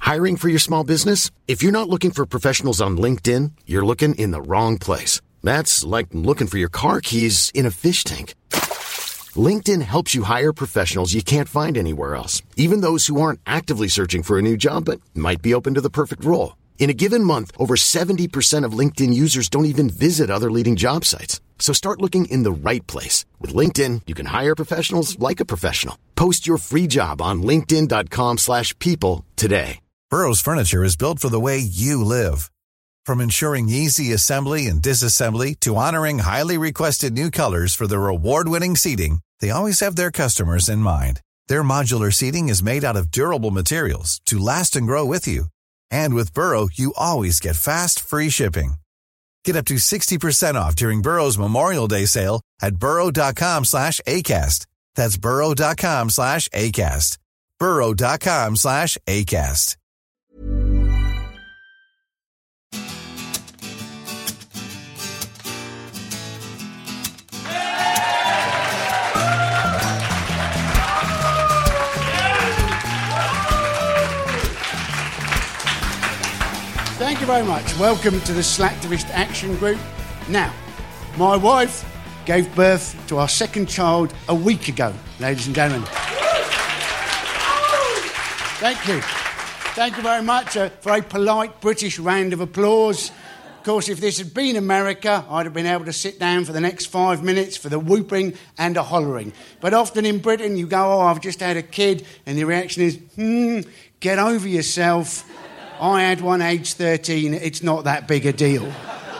Hiring for your small business? If you're not looking for professionals on LinkedIn, you're looking in the wrong place. That's like looking for your car keys in a fish tank. LinkedIn helps you hire professionals you can't find anywhere else, even those who aren't actively searching for a new job but might be open to the perfect role. In a given month, over 70% of LinkedIn users don't even visit other leading job sites. So start looking in the right place. With LinkedIn, you can hire professionals like a professional. Post your free job on linkedin.com/people today. Burrow's furniture is built for the way you live. From ensuring easy assembly and disassembly to honoring highly requested new colors for their award-winning seating, they always have their customers in mind. Their modular seating is made out of durable materials to last and grow with you. And with Burrow, you always get fast, free shipping. Get up to 60% off during Burrow's Memorial Day sale at burrow.com/ACAST. That's burrow.com/ACAST. burrow.com/ACAST. Thank you very much. Welcome to the Slacktivist Action Group. Now, my wife gave birth to our second child a week ago, ladies and gentlemen. Thank you. Thank you very much for a polite British round of applause. Of course, if this had been America, I'd have been able to sit down for the next 5 minutes for the whooping and the hollering. But often in Britain, you go, oh, I've just had a kid, and the reaction is, get over yourself. I had one age 13, it's not that big a deal.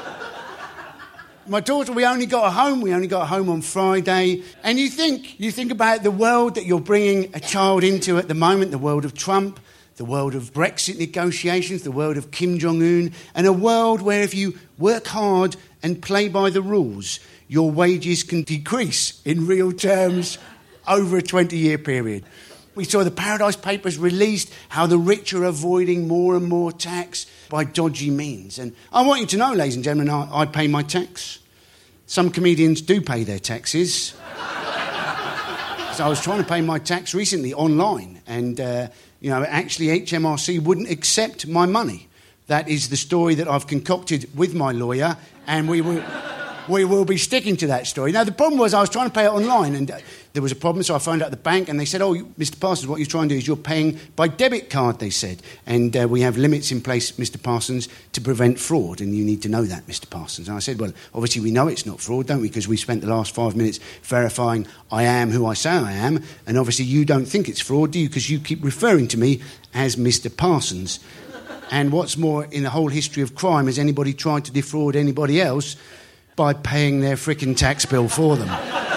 My daughter, we only got her home on Friday. And you think about the world that you're bringing a child into at the moment, the world of Trump, the world of Brexit negotiations, the world of Kim Jong-un, and a world where if you work hard and play by the rules, your wages can decrease in real terms over a 20-year period. We saw the Paradise Papers released how the rich are avoiding more and more tax by dodgy means. And I want you to know, ladies and gentlemen, I pay my tax. Some comedians do pay their taxes. So I was trying to pay my tax recently online, and actually HMRC wouldn't accept my money. That is the story that I've concocted with my lawyer, and we will be sticking to that story. Now, the problem was I was trying to pay it online, and there was a problem, so I phoned up the bank, and they said, Mr. Parsons, what you're trying to do is you're paying by debit card, they said. And we have limits in place, Mr. Parsons, to prevent fraud, and you need to know that, Mr. Parsons. And I said, well, obviously we know it's not fraud, don't we? Because we spent the last 5 minutes verifying I am who I say I am, and obviously you don't think it's fraud, do you? Because you keep referring to me as Mr. Parsons. And what's more, in the whole history of crime, has anybody tried to defraud anybody else by paying their frickin' tax bill for them?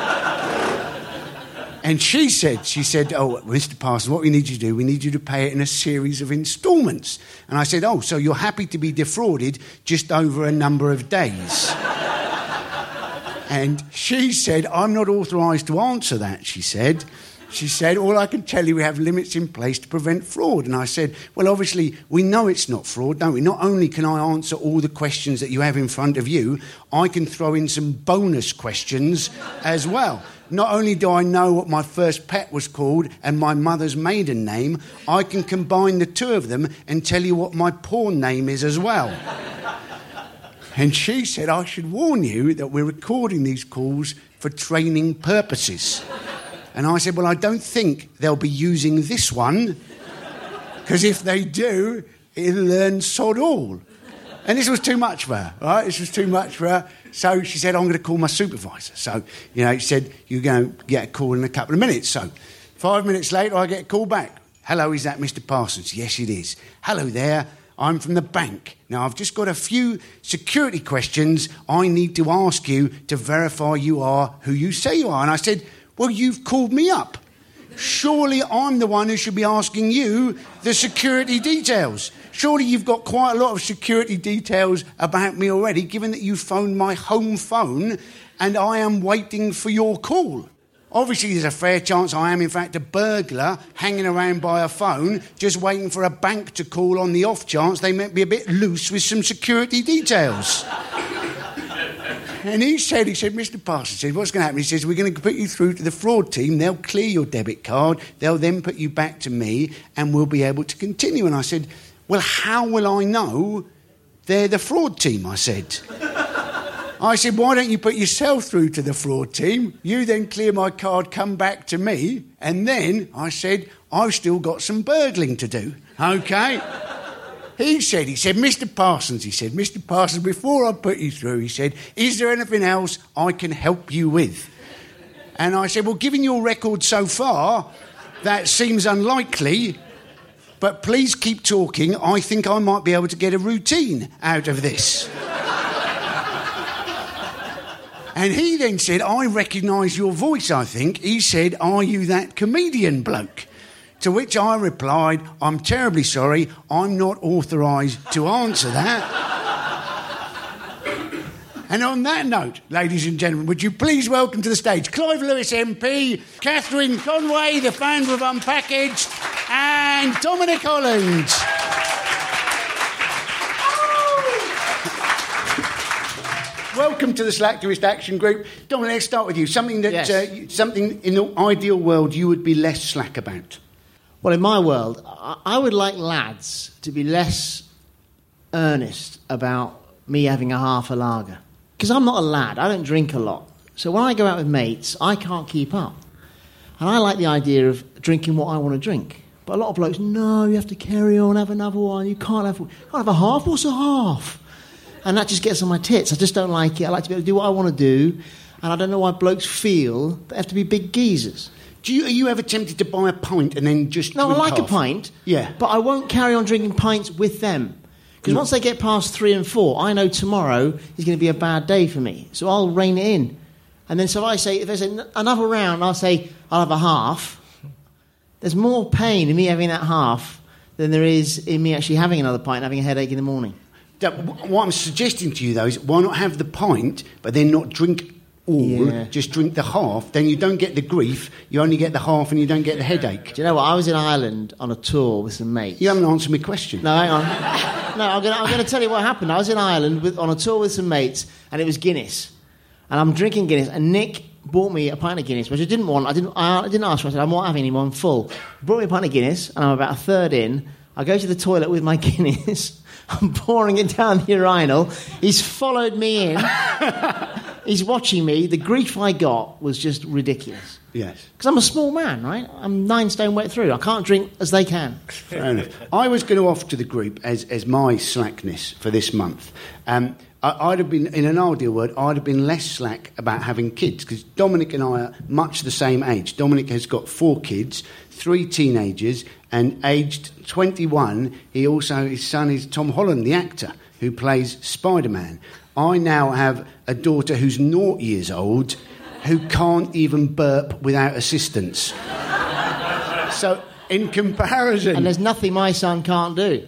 And she said, oh, Mr. Parsons, what we need you to do, we need you to pay it in a series of instalments. And I said, oh, so you're happy to be defrauded just over a number of days? And she said, I'm not authorised to answer that, she said. She said, all I can tell you, we have limits in place to prevent fraud. And I said, well, obviously, we know it's not fraud, don't we? Not only can I answer all the questions that you have in front of you, I can throw in some bonus questions as well. Not only do I know what my first pet was called and my mother's maiden name, I can combine the two of them and tell you what my porn name is as well. And she said, I should warn you that we're recording these calls for training purposes. And I said, well, I don't think they'll be using this one, because if they do, it'll learn sod all. And this was too much for her, right? This was too much for her. So she said, I'm going to call my supervisor. So, she said, you're going to get a call in a couple of minutes. So 5 minutes later, I get a call back. Hello, is that Mr. Parsons? Yes, it is. Hello there. I'm from the bank. Now, I've just got a few security questions I need to ask you to verify you are who you say you are. And I said, well, you've called me up. Surely I'm the one who should be asking you the security details. Surely you've got quite a lot of security details about me already, given that you phoned my home phone and I am waiting for your call. Obviously, there's a fair chance I am, in fact, a burglar hanging around by a phone, just waiting for a bank to call on the off chance they might be a bit loose with some security details. And he said, Mr. Parsons said, what's going to happen? He says, we're going to put you through to the fraud team. They'll clear your debit card. They'll then put you back to me and we'll be able to continue. And I said, well, how will I know they're the fraud team? I said, why don't you put yourself through to the fraud team? You then clear my card, come back to me. And then I said, I've still got some burgling to do. OK? He said, Mr. Parsons, before I put you through, he said, is there anything else I can help you with? And I said, well, given your record so far, that seems unlikely, but please keep talking. I think I might be able to get a routine out of this. And he then said, I recognise your voice, I think. He said, are you that comedian bloke? To which I replied, I'm terribly sorry, I'm not authorised to answer that. And on that note, ladies and gentlemen, would you please welcome to the stage Clive Lewis MP, Catherine Conway, the founder of Unpackaged, and Dominic Holland. Welcome to the Slacktivist Action Group. Dominic, let's start with you. Something in the ideal world you would be less slack about. Well, in my world, I would like lads to be less earnest about me having a half a lager. Because I'm not a lad, I don't drink a lot. So when I go out with mates, I can't keep up. And I like the idea of drinking what I want to drink. But a lot of blokes, no, you have to carry on, have another one, you can't have a half, what's a half? And that just gets on my tits. I just don't like it. I like to be able to do what I want to do. And I don't know why blokes feel they have to be big geezers. Are you ever tempted to buy a pint and then just No, I like half? A pint, yeah, but I won't carry on drinking pints with them. Because once they get past 3 and 4, I know tomorrow is going to be a bad day for me. So I'll rein it in. And then so I say, if there's another round, I'll say, I'll have a half. There's more pain in me having that half than there is in me actually having another pint and having a headache in the morning. What I'm suggesting to you, though, is why not have the pint, but then not drink all, just drink the half, then you don't get the grief, you only get the half and you don't get the headache. Do you know what? I was in Ireland on a tour with some mates. You haven't answered my question. No, hang on. No, I'm going to tell you what happened. I was in Ireland on a tour with some mates, and it was Guinness. And I'm drinking Guinness, and Nick bought me a pint of Guinness, which I didn't want. I didn't ask for it. I said, I'm not having any more, I'm full. He brought me a pint of Guinness, and I'm about a third in. I go to the toilet with my Guinness. I'm pouring it down the urinal. He's followed me in. He's watching me. The grief I got was just ridiculous. Yes. Because I'm a small man, right? I'm 9 stone wet through. I can't drink as they can. Fair enough. I was going to offer to the group as my slackness for this month. I'd have been, in an ideal world, I'd have been less slack about having kids, because Dominic and I are much the same age. Dominic has got 4 kids, 3 teenagers, and aged 21, his son is Tom Holland, the actor, who plays Spider-Man. I now have a daughter who's 0 years old, who can't even burp without assistance. So, in comparison... And there's nothing my son can't do.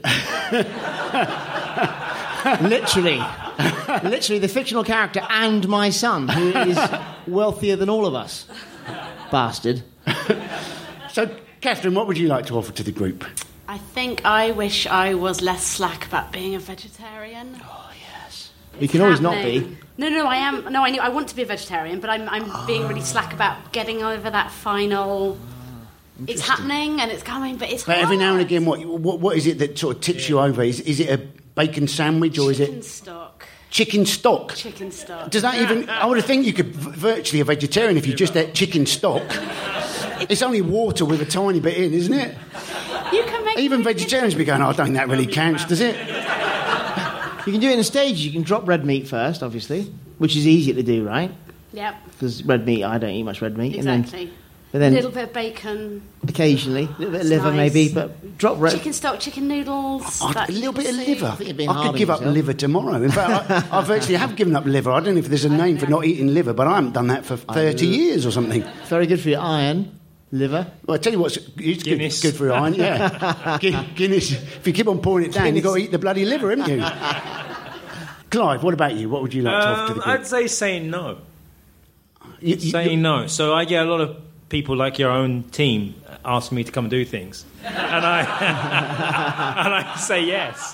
Literally, the fictional character and my son, who is wealthier than all of us. Bastard. So, Catherine, what would you like to offer to the group? I think I wish I was less slack about being a vegetarian. Oh, yes. You can always not be. No, I am. No, I want to be a vegetarian, but I'm being really slack about getting over that final... It's happening and it's coming, but it's hard. Every now and again, what is it that sort of tips you over? Is it a bacon sandwich or is it... Chicken stock. Chicken stock? Chicken stock. Does that even... I would think you could virtually a vegetarian if you just ate chicken stock. It's only water with a tiny bit in, isn't it? You can make... Even vegetarians be going, I don't think that really counts, does it? You can do it in stages. You can drop red meat first, obviously, which is easier to do, right? Yep. Because red meat, I don't eat much red meat. Exactly. But then a little bit of bacon. Occasionally. A little bit of liver, nice. Maybe, but drop red... Chicken stock, chicken noodles. A little bit of liver. I think you're being I hard could give on up yourself. liver tomorrow. In fact, I virtually have given up liver. I don't know if there's a name for not eating liver, but I haven't done that for 30 years or something. Very good for your iron. Liver. Well, I tell you what's good for iron, yeah. Guinness. If you keep on pouring it down, you've got to eat the bloody liver, haven't you? Clive, what about you? What would you like to offer to the group? I'd say saying no. Saying no. So I get a lot of people like your own team asking me to come and do things. And I say yes.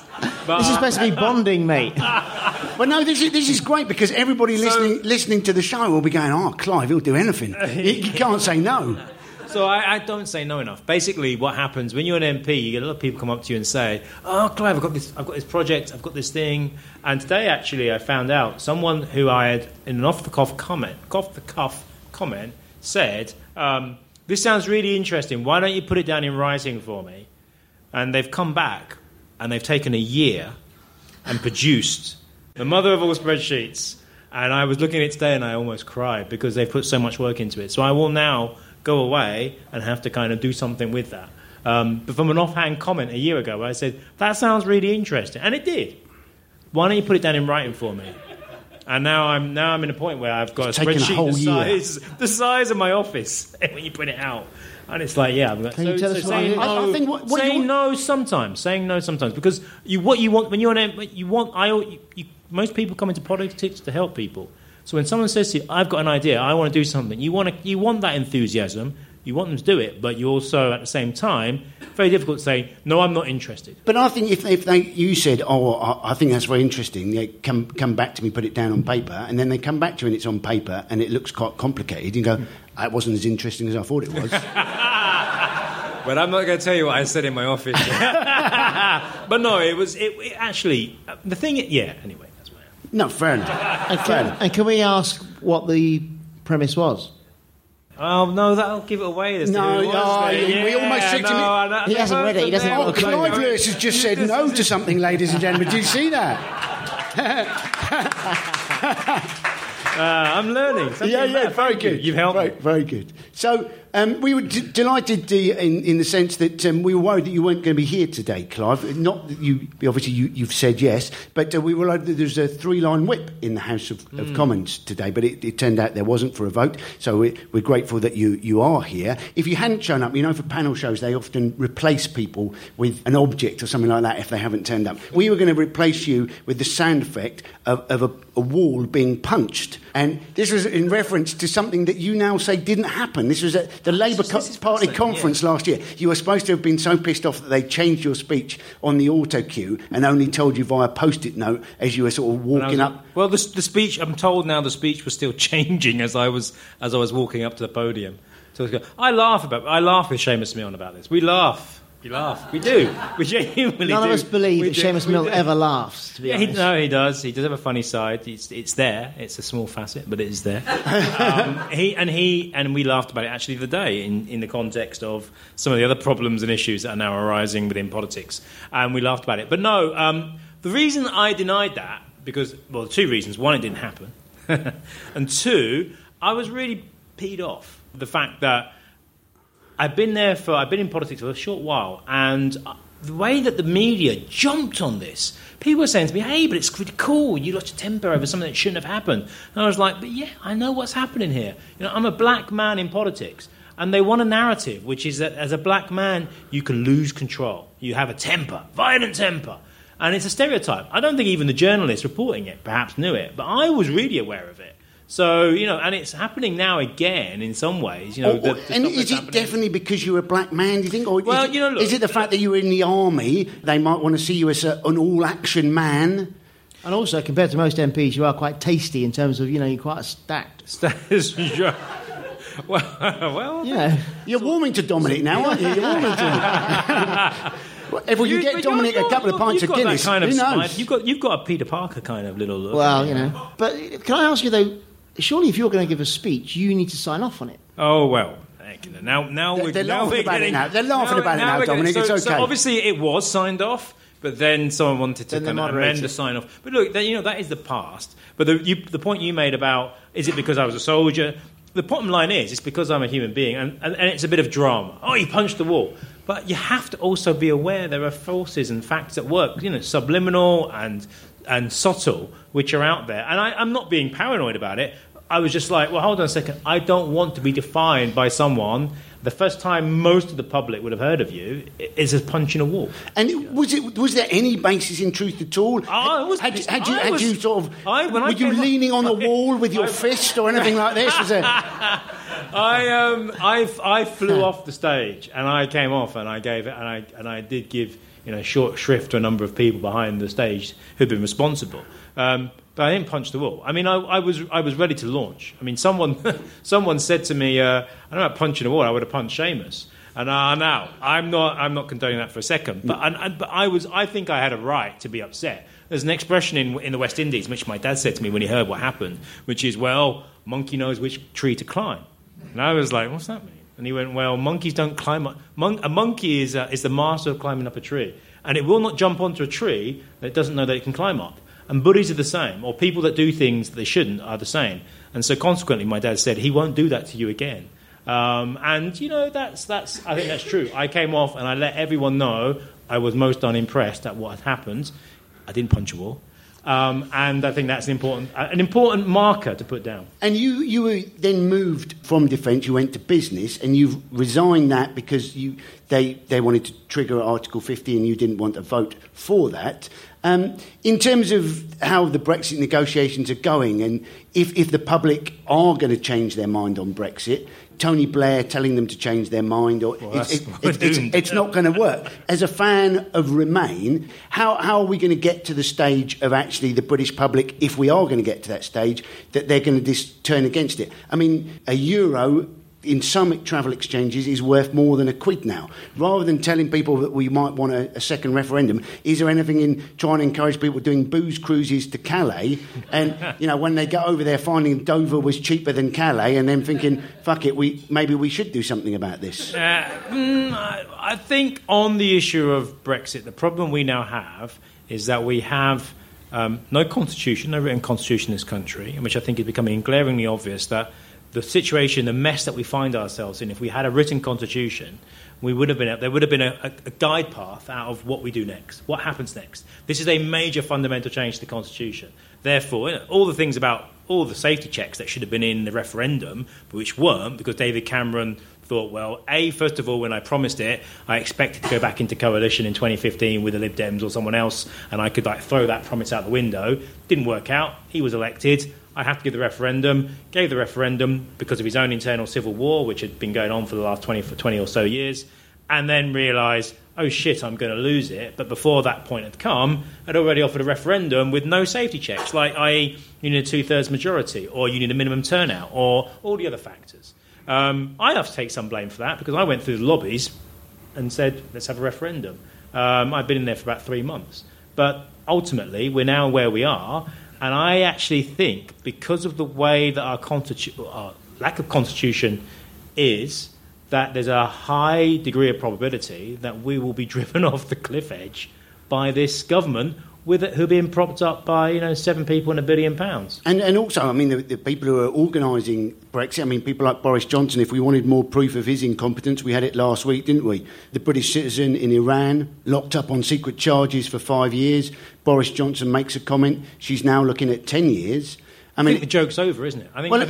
This is supposed to be bonding, mate. Well, no, this is great because everybody listening to the show will be going, "Oh, Clive, he'll do anything." You can't say no. So I don't say no enough. Basically, what happens when you're an MP, you get a lot of people come up to you and say, "Oh, Clive, I've got this project, I've got this thing." And today, actually, I found out someone who I had in an off-the-cuff comment said, "This sounds really interesting. Why don't you put it down in writing for me?" And they've come back and they've taken a year and produced the mother of all spreadsheets. And I was looking at it today and I almost cried because they've put so much work into it. So I will now go away and have to kind of do something with that. But from an offhand comment a year ago, I said, "That sounds really interesting." And it did. Why don't you put it down in writing for me? And now I'm in a point where I've got a spreadsheet the size of my office when you print it out. And it's like, yeah. Can you tell us saying no, I think what saying no sometimes, because what you want when you're most people come into politics to help people. So when someone says to you, "I've got an idea, I want to do something," you want that enthusiasm. You want them to do it, but you also, at the same time, very difficult to say, "No, I'm not interested." But I think if you said, "Oh, I think that's very interesting," they come back to me, put it down on paper, and then they come back to you and it's on paper and it looks quite complicated, you go, "It wasn't as interesting as I thought it was." But I'm not going to tell you what I said in my office. But no, it actually, the thing, anyway, that's why. No, fair enough. And can we ask what the premise was? Oh, no, that'll give it away. We almost tricked him. He hasn't read it. He doesn't know what Clive Lewis has just said no to something, ladies and gentlemen. Did you see that? I'm learning. Very good. You've helped me. Very good. So we were delighted in the sense that we were worried that you weren't going to be here today, Clive. Not that you've said yes, but we were worried that there's a 3-line whip in the House of Commons today, but it turned out there wasn't for a vote. So we're grateful that you are here. If you hadn't shown up, for panel shows they often replace people with an object or something like that if they haven't turned up. We were going to replace you with the sound effect of a wall being punched. And this was in reference to something that you now say didn't happen. This was at the Labour Party conference last year. You were supposed to have been so pissed off that they changed your speech on the auto cue and only told you via Post-it note as you were sort of walking up. Well, the speech, I'm told now the speech was still changing as I was walking up to the podium. So I laugh with Seamus Milne about this. We laugh. We do. We genuinely do. None of us believe that Seamus Milne ever laughs, to be honest. He does. He does have a funny side. It's there. It's a small facet, but it is there. And we laughed about it actually the other day in the context of some of the other problems and issues that are now arising within politics. And we laughed about it. But no, the reason I denied that, because, well, 2 reasons. 1, it didn't happen. And 2, I was really peed off. The fact that I've been in politics for a short while, and the way that the media jumped on this, people were saying to me, "Hey, but it's pretty cool. You lost your temper over something that shouldn't have happened." And I was like, "But yeah, I know what's happening here. I'm a black man in politics." And they want a narrative, which is that as a black man, you can lose control. You have a temper, violent temper. And it's a stereotype. I don't think even the journalists reporting it perhaps knew it, but I was really aware of it. So, and it's happening now again in some ways. And is it definitely because you're a black man, do you think? Or is it the fact that you were in the army, they might want to see you as an all-action man? And also, compared to most MPs, you are quite tasty in terms of, you're quite stacked. Well, you're warming to Dominic now, aren't you? You're warming to him. If we can get Dominic a couple of pints of Guinness, who knows? You've got a Peter Parker kind of little look. Well, But can I ask you, though, surely if you're going to give a speech, you need to sign off on it. Oh, well. Now they're laughing about it now. They're laughing about it now, Dominic. It's okay. So obviously it was signed off, but then someone wanted to amend the sign off. But look, that is the past. But the point you made about, is it because I was a soldier? The bottom line is, it's because I'm a human being, and it's a bit of drama. Oh, he punched the wall. But you have to also be aware there are forces and facts at work, subliminal and subtle, which are out there. And I'm not being paranoid about it. I was just like, well, hold on a second. I don't want to be defined by someone. The first time most of the public would have heard of you is as punching a wall. And was there any basis in truth at all? Were you leaning on the wall with your fist or anything like this? I flew off the stage and I came off and I gave it and I did give short shrift to a number of people behind the stage who'd been responsible. But I didn't punch the wall. I mean, I was ready to launch. I mean, someone said to me, I don't know about punching a wall. I would have punched Seamus. And now I'm not condoning that for a second. But I think I had a right to be upset. There's an expression in the West Indies, which my dad said to me when he heard what happened, which is, well, monkey knows which tree to climb. And I was like, what's that mean? And he went, well, monkeys don't climb up. A monkey is the master of climbing up a tree. And it will not jump onto a tree that it doesn't know that it can climb up. And bullies are the same, or people that do things that they shouldn't are the same. And so consequently, my dad said, he won't do that to you again. And, that's I think that's true. I came off and I let everyone know I was most unimpressed at what had happened. I didn't punch a wall. And I think that's an important marker to put down. And you were then moved from defence, you went to business, and you resigned that because they wanted to trigger Article 50 and you didn't want to vote for that. In terms of how the Brexit negotiations are going, and if the public are going to change their mind on Brexit, Tony Blair telling them to change their mind, or it's not going to work. As a fan of Remain, how are we going to get to the stage of actually the British public, if we are going to get to that stage, that they're going to turn against it? I mean, a euro in some travel exchanges is worth more than £1 now. Rather than telling people that we might want a second referendum, is there anything in trying to encourage people doing booze cruises to Calais and, when they get over there finding Dover was cheaper than Calais and then thinking, fuck it, maybe we should do something about this? I think on the issue of Brexit, the problem we now have is that we have no constitution, no written constitution in this country, which I think is becoming glaringly obvious that the situation, the mess that we find ourselves in, if we had a written constitution, there would have been a guide path out of what we do next, what happens next. This is a major fundamental change to the constitution. Therefore, all the things about all the safety checks that should have been in the referendum, but which weren't, because David Cameron thought, well, first of all, when I promised it, I expected to go back into coalition in 2015 with the Lib Dems or someone else, and I could throw that promise out the window. Didn't work out. He was elected. I have to give the referendum. Gave the referendum because of his own internal civil war, which had been going on for the last 20 or so years, and then realised, oh shit, I'm going to lose it. But before that point had come, I'd already offered a referendum with no safety checks, like i.e. you need a 2/3 majority, or you need a minimum turnout, or all the other factors. I have to take some blame for that because I went through the lobbies and said, let's have a referendum. I've been in there for about 3 months. But ultimately, we're now where we are. And I actually think, because of the way that our lack of constitution is, that there's a high degree of probability that we will be driven off the cliff edge by this government who are being propped up by 7 people and £1 billion. And also, I mean, the people who are organising Brexit, I mean, people like Boris Johnson, if we wanted more proof of his incompetence, we had it last week, didn't we? The British citizen in Iran, locked up on secret charges for 5 years. Boris Johnson makes a comment. She's now looking at 10 years. I think the joke's over, isn't it? I think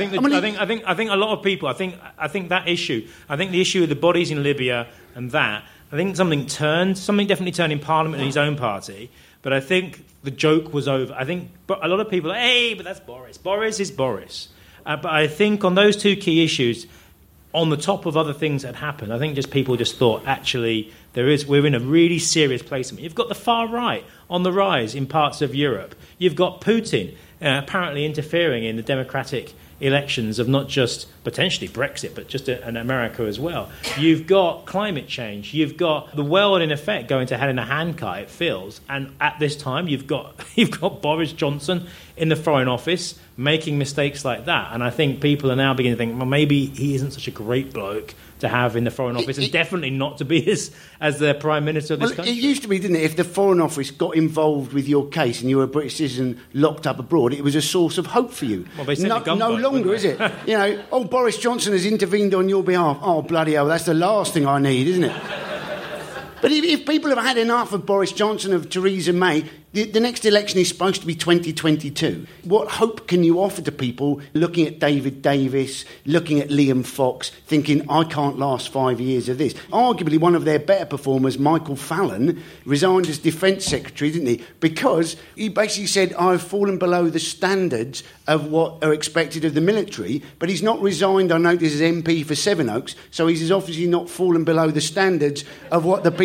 a lot of people. I think that issue. I think the issue of the bodies in Libya and that. I think something definitely turned in Parliament in his own party. But I think the joke was over. I think a lot of people are, hey, but that's Boris. Boris is Boris. But I think on those 2 key issues, on the top of other things that happened, I think people just thought, actually, we're in a really serious place. You've got the far right on the rise in parts of Europe. You've got Putin apparently interfering in the democratic elections of not just potentially Brexit, but just in America as well. You've got climate change. You've got the world, in effect, going to hell in a handcart, it feels. And at this time, you've got Boris Johnson in the Foreign Office making mistakes like that. And I think people are now beginning to think, well, maybe he isn't such a great bloke to have in the Foreign Office, and definitely not to be as the Prime Minister of this country. It used to be, didn't it, if the Foreign Office got involved with your case and you were a British citizen locked up abroad, it was a source of hope for you. Well, they sent no longer, is it? Boris Johnson has intervened on your behalf. Oh, bloody hell, that's the last thing I need, isn't it? But if people have had enough of Boris Johnson, of Theresa May, the next election is supposed to be 2022. What hope can you offer to people looking at David Davis, looking at Liam Fox, thinking, I can't last 5 years of this? Arguably one of their better performers, Michael Fallon, resigned as Defence Secretary, didn't he? Because he basically said, I've fallen below the standards of what are expected of the military, but he's not resigned, I notice, as MP for Sevenoaks, so he's obviously not fallen below the standards of what the people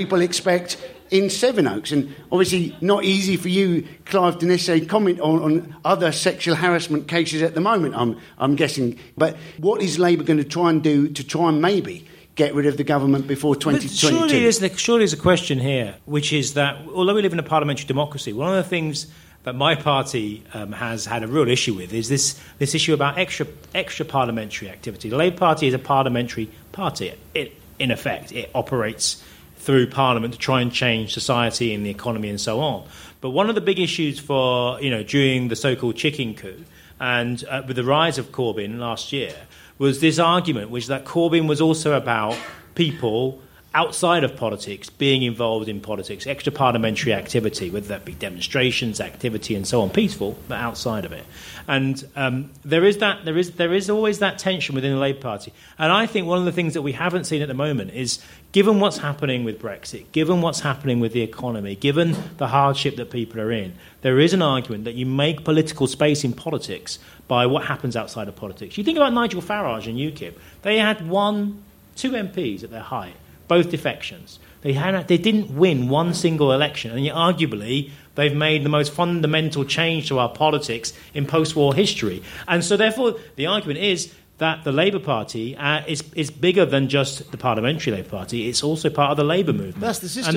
people expect in Sevenoaks. And obviously not easy for you, Clive, to necessarily comment on other sexual harassment cases at the moment, I'm guessing. But what is Labour going to try and do to try and maybe get rid of the government before 2022? Surely there's a question here, which is that although we live in a parliamentary democracy, one of the things that my party has had a real issue with is this issue about extra parliamentary activity. The Labour Party is a parliamentary party. In effect, it operates through Parliament to try and change society and the economy and so on. But one of the big issues during the so-called chicken coup and with the rise of Corbyn last year was this argument, which that Corbyn was also about people outside of politics being involved in politics, extra parliamentary activity, whether that be demonstrations, activity, and so on, peaceful, but outside of it. And there is always that tension within the Labour Party. And I think one of the things that we haven't seen at the moment is, given what's happening with Brexit, given what's happening with the economy, given the hardship that people are in, there is an argument that you make political space in politics by what happens outside of politics. You think about Nigel Farage and UKIP. They had 2 MPs at their height, both defections. They didn't win one single election, and yet arguably they've made the most fundamental change to our politics in post-war history. And so therefore the argument is that the Labour Party is bigger than just the parliamentary Labour Party. It's also part of the Labour movement. That's the system,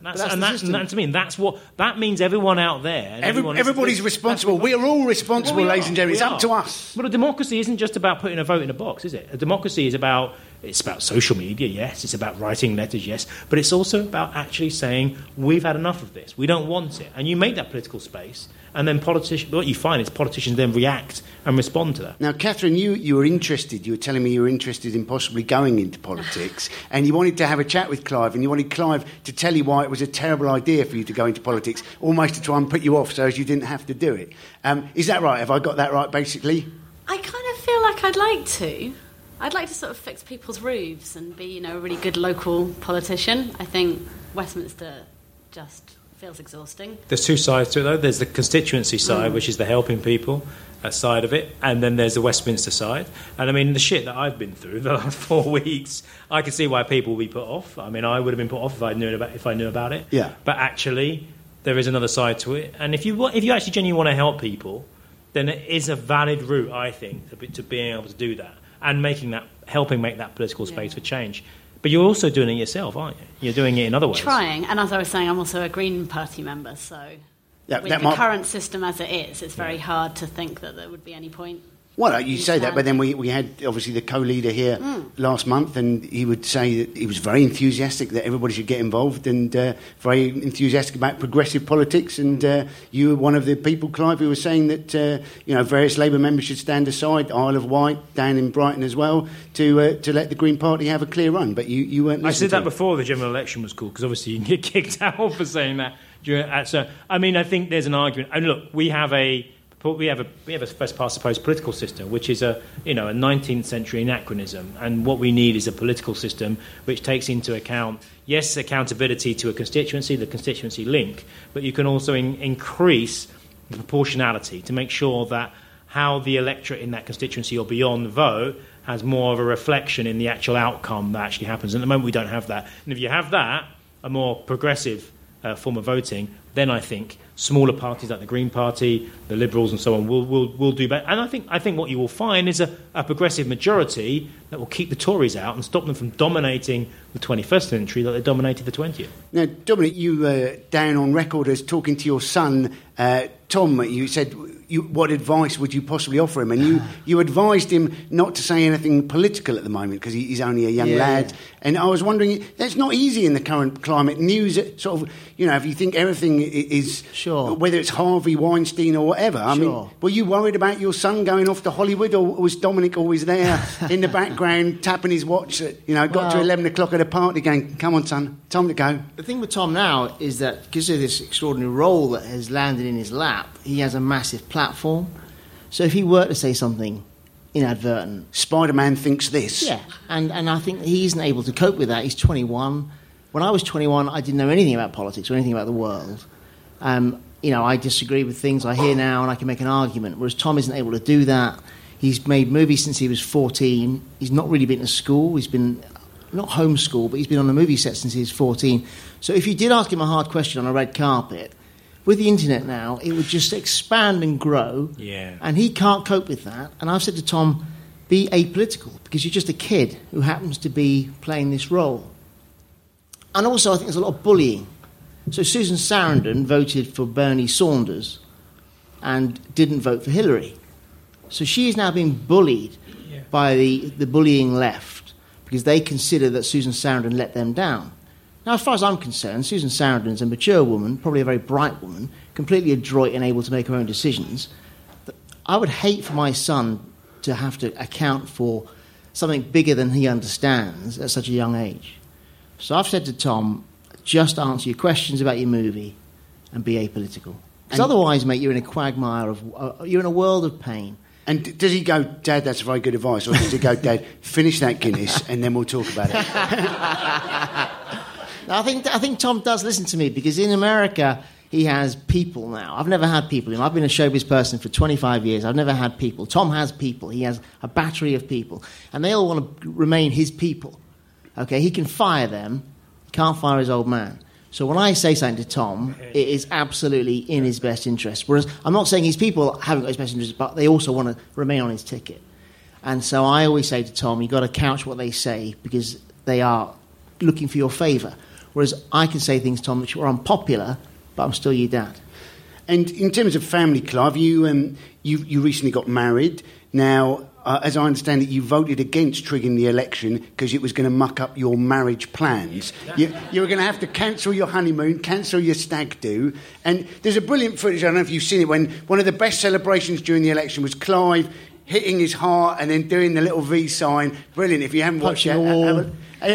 That means everyone out there... Everybody's responsible. We are all responsible, ladies and gentlemen. It's up to us. But a democracy isn't just about putting a vote in a box, is it? A democracy is about... It's about social media, yes. It's about writing letters, yes. But it's also about actually saying, we've had enough of this. We don't want it. And you make that political space, and then what you find is politicians then react and respond to that. Now, Catherine, you were interested. You were telling me you were interested in possibly going into politics, and you wanted to have a chat with Clive, and you wanted Clive to tell you why it was a terrible idea for you to go into politics, almost to try and put you off so as you didn't have to do it. Is that right? Have I got that right, basically? I kind of feel like I'd like to. I'd like to sort of fix people's roofs and be, a really good local politician. I think Westminster just feels exhausting. There's two sides to it, though. There's the constituency side, which is the helping people side of it, and then there's the Westminster side. And, I mean, the shit that I've been through the last 4 weeks, I can see why people will be put off. I mean, I would have been put off if I knew about it. Yeah. But actually, there is another side to it. And if you actually genuinely want to help people, then it is a valid route, I think, to being able to do that. And helping make that political space for change. But you're also doing it yourself, aren't you? You're doing it in other ways. Trying. And as I was saying, I'm also a Green Party member, so with the current system as it is, it's very hard to think that there would be any point. Well, you say that, but then we had, obviously, the co-leader here last month, and he would say that he was very enthusiastic that everybody should get involved and very enthusiastic about progressive politics. And you were one of the people, Clive, who was saying that, various Labour members should stand aside, Isle of Wight, down in Brighton as well, to let the Green Party have a clear run. But you weren't listening. I said that before the general election was called, because obviously you can get kicked out for saying that. So, I mean, I think there's an argument. And look, we have a first past the post political system, which is a 19th century anachronism, and what we need is a political system which takes into account, yes, accountability to a constituency, the constituency link, but you can also increase the proportionality to make sure that how the electorate in that constituency or beyond vote has more of a reflection in the actual outcome that actually happens. And at the moment we don't have that. And if you have that, a more progressive form of voting, then I think smaller parties like the Green Party, the Liberals and so on will do better. And I think what you will find is a progressive majority that will keep the Tories out and stop them from dominating the 21st century like they dominated the 20th. Now, Dominic, you were down on record as talking to your son, Tom. You said, what advice would you possibly offer him? And you advised him not to say anything political at the moment because he's only a young lad. Yeah. And I was wondering, that's not easy in the current climate. News, sort of, if you think everything is, whether it's Harvey Weinstein or whatever. I mean, were you worried about your son going off to Hollywood, or was Dominic always there in the background tapping his watch got to 11 o'clock at a party going, come on, son, time to go? The thing with Tom now is that because of this extraordinary role that has landed in his lap, he has a massive platform. So if he were to say something inadvertent... Spider-Man thinks this. Yeah, and I think he isn't able to cope with that. He's 21. When I was 21, I didn't know anything about politics or anything about the world. I disagree with things I hear now and I can make an argument, whereas Tom isn't able to do that. He's made movies since he was 14. He's not really been to school. He's been not homeschooled, but he's been on a movie set since he was 14. So if you did ask him a hard question on a red carpet, with the internet now, it would just expand and grow. Yeah. And he can't cope with that. And I've said to Tom, be apolitical, because you're just a kid who happens to be playing this role. And also, I think there's a lot of bullying. So Susan Sarandon voted for Bernie Sanders and didn't vote for Hillary. So she is now being bullied by the bullying left because they consider that Susan Sarandon let them down. Now, as far as I'm concerned, Susan Sarandon is a mature woman, probably a very bright woman, completely adroit and able to make her own decisions. I would hate for my son to have to account for something bigger than he understands at such a young age. So I've said to Tom, just answer your questions about your movie and be apolitical. Because otherwise, mate, you're in a quagmire you're in a world of pain. And does he go, Dad, that's very good advice, or does he go, Dad, finish that Guinness and then we'll talk about it? I think Tom does listen to me, because in America he has people now. I've never had people. I've been a showbiz person for 25 years. I've never had people. Tom has people. He has a battery of people. And they all want to remain his people. Okay, he can fire them. He can't fire his old man. So when I say something to Tom, it is absolutely in his best interest. Whereas I'm not saying his people haven't got his best interest, but they also want to remain on his ticket. And so I always say to Tom, you've got to couch what they say, because they are looking for your favour. Whereas I can say things, Tom, which are unpopular, but I'm still your dad. And in terms of family, Clive, you recently got married. Now, as I understand it, you voted against triggering the election because it was going to muck up your marriage plans. You were going to have to cancel your honeymoon, cancel your stag do. And there's a brilliant footage, I don't know if you've seen it, when one of the best celebrations during the election was Clive hitting his heart and then doing the little V sign. Brilliant. If you haven't watched it,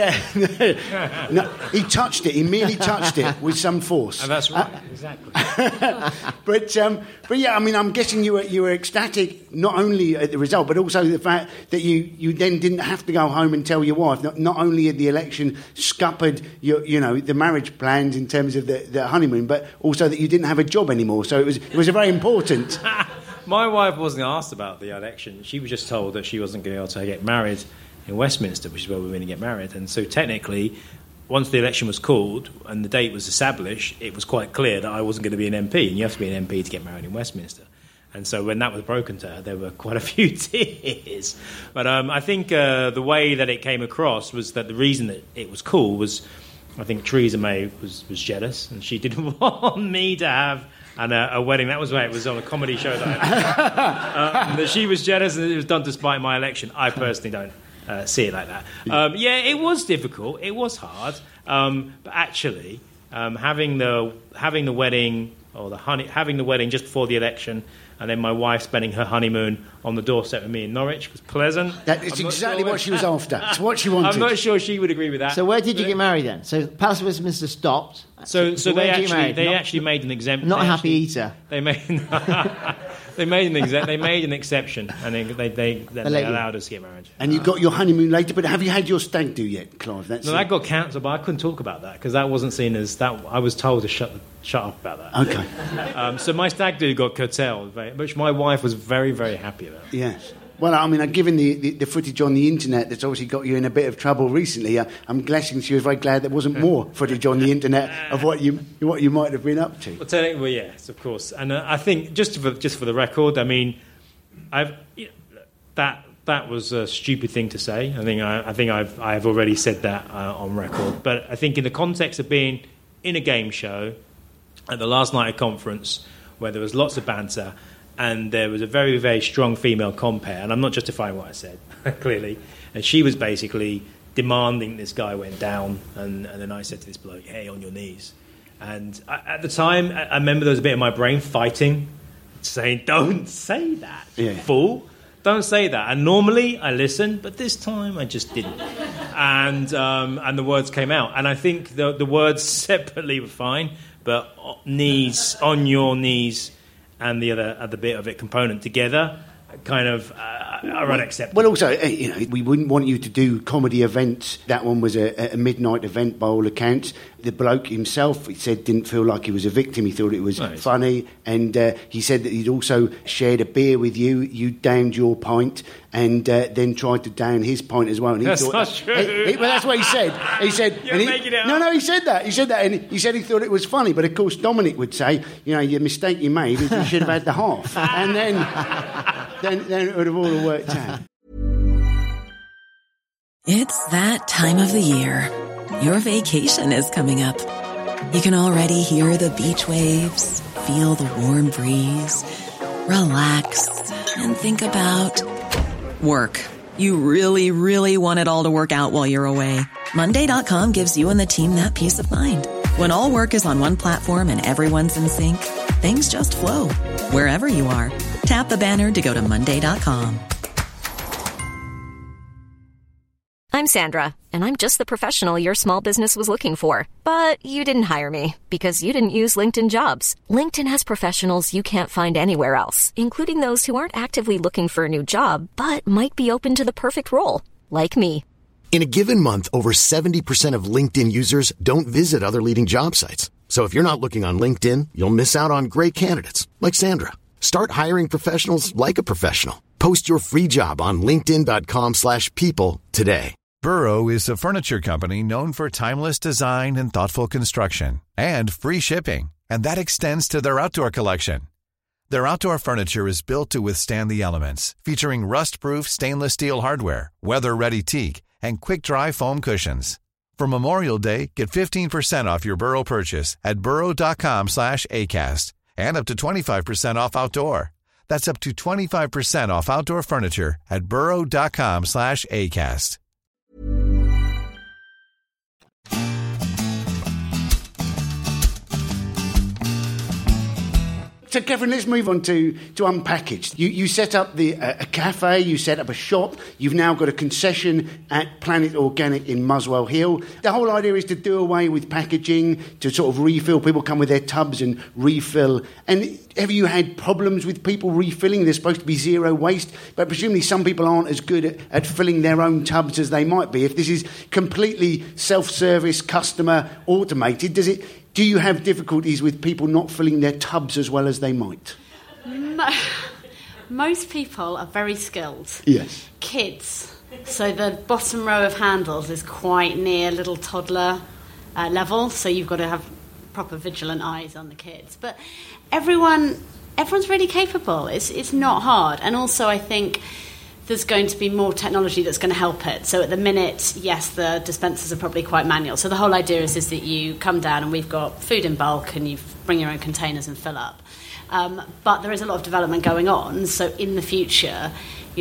no, he touched it. He merely touched it with some force. And that's right, exactly. But yeah, I mean, I'm guessing you were ecstatic not only at the result, but also the fact that you then didn't have to go home and tell your wife. Not only had the election scuppered the marriage plans in terms of the honeymoon, but also that you didn't have a job anymore. So it was a very important. My wife wasn't asked about the election. She was just told that she wasn't going to be able to get married in Westminster, which is where we were going to get married. And so technically, once the election was called and the date was established, it was quite clear that I wasn't going to be an MP, and you have to be an MP to get married in Westminster. And so when that was broken to her, there were quite a few tears. But I think the way that it came across was that the reason that it was cool was, I think Theresa May was jealous, and she didn't want me to have a wedding. That was why it was on a comedy show that she was jealous, and it was done despite my election. I personally don't see it like that. Yeah, it was difficult. It was hard. But actually, having the wedding or having the wedding just before the election, and then my wife spending her honeymoon on the doorstep with me in Norwich was pleasant. That is exactly what she was after. It's what she wanted. I'm not sure she would agree with that. So where did you get married then? So Palace of Westminster stopped. So they actually made an exemption. Not a happy eater. They made an exception, and they allowed us to get married. And you got your honeymoon later, but have you had your stag do yet, Clive? That got cancelled, but I couldn't talk about that because that wasn't seen as that. I was told to shut up about that. Okay. So my stag do got curtailed, which my wife was very, very happy about. Yes. Well, I mean, given the footage on the internet that's obviously got you in a bit of trouble recently, I'm guessing she was very glad there wasn't more footage on the internet of what you might have been up to. Well, yes, of course. And I think just for the record, I mean, that was a stupid thing to say. I think I've already said that on record. But I think in the context of being in a game show at the last night of conference where there was lots of banter, and there was a very, very strong female compare, and I'm not justifying what I said, clearly, and she was basically demanding this guy went down, and then I said to this bloke, hey, on your knees. And at the time, I remember there was a bit of my brain fighting, saying, don't say that, fool. Don't say that. And normally I listen, but this time I just didn't. And the words came out. And I think the words separately were fine, but knees, on your knees, and the other bit of it component together kind of are unacceptable. Well, also, we wouldn't want you to do comedy events. That one was a midnight event by all accounts. The bloke himself, he said, didn't feel like he was a victim. He thought it was funny. And he said that he'd also shared a beer with you. You downed your pint and then tried to down his pint as well. And he that's thought not true. Well, that's what he said. He said... You're making it up. No, he said that. He said that. And he said he thought it was funny. But, of course, Dominic would say, your mistake you made is you should have had the half. And then it would have all worked out. It's that time of the year. Your vacation is coming up. You can already hear the beach waves, feel the warm breeze, relax, and think about work. You really, really want it all to work out while you're away. Monday.com gives you and the team that peace of mind. When all work is on one platform and everyone's in sync, things just flow. Wherever you are, tap the banner to go to Monday.com. I'm Sandra, and I'm just the professional your small business was looking for. But you didn't hire me because you didn't use LinkedIn Jobs. LinkedIn has professionals you can't find anywhere else, including those who aren't actively looking for a new job, but might be open to the perfect role, like me. In a given month, over 70% of LinkedIn users don't visit other leading job sites. So if you're not looking on LinkedIn, you'll miss out on great candidates like Sandra. Start hiring professionals like a professional. Post your free job on linkedin.com/people today. Burrow is a furniture company known for timeless design and thoughtful construction and free shipping, and that extends to their outdoor collection. Their outdoor furniture is built to withstand the elements, featuring rust-proof stainless steel hardware, weather-ready teak, and quick-dry foam cushions. For Memorial Day, get 15% off your Burrow purchase at burrow.com/ACAST and up to 25% off outdoor. That's up to 25% off outdoor furniture at burrow.com/ACAST. So, Catherine, let's move on to Unpackaged. You set up a cafe, you set up a shop, you've now got a concession at Planet Organic in Muswell Hill. The whole idea is to do away with packaging, to sort of refill. People come with their tubs and refill. And have you had problems with people refilling? There's supposed to be zero waste, but presumably some people aren't as good at filling their own tubs as they might be. If this is completely self-service, customer automated, do you have difficulties with people not filling their tubs as well as they might? Most people are very skilled. Yes. Kids. So the bottom row of handles is quite near little toddler level, so you've got to have proper vigilant eyes on the kids. But everyone's really capable. It's not hard. And also I think there's going to be more technology that's going to help it. So at the minute, yes, the dispensers are probably quite manual. So the whole idea is that you come down and we've got food in bulk and you bring your own containers and fill up. But there is a lot of development going on. So in the future,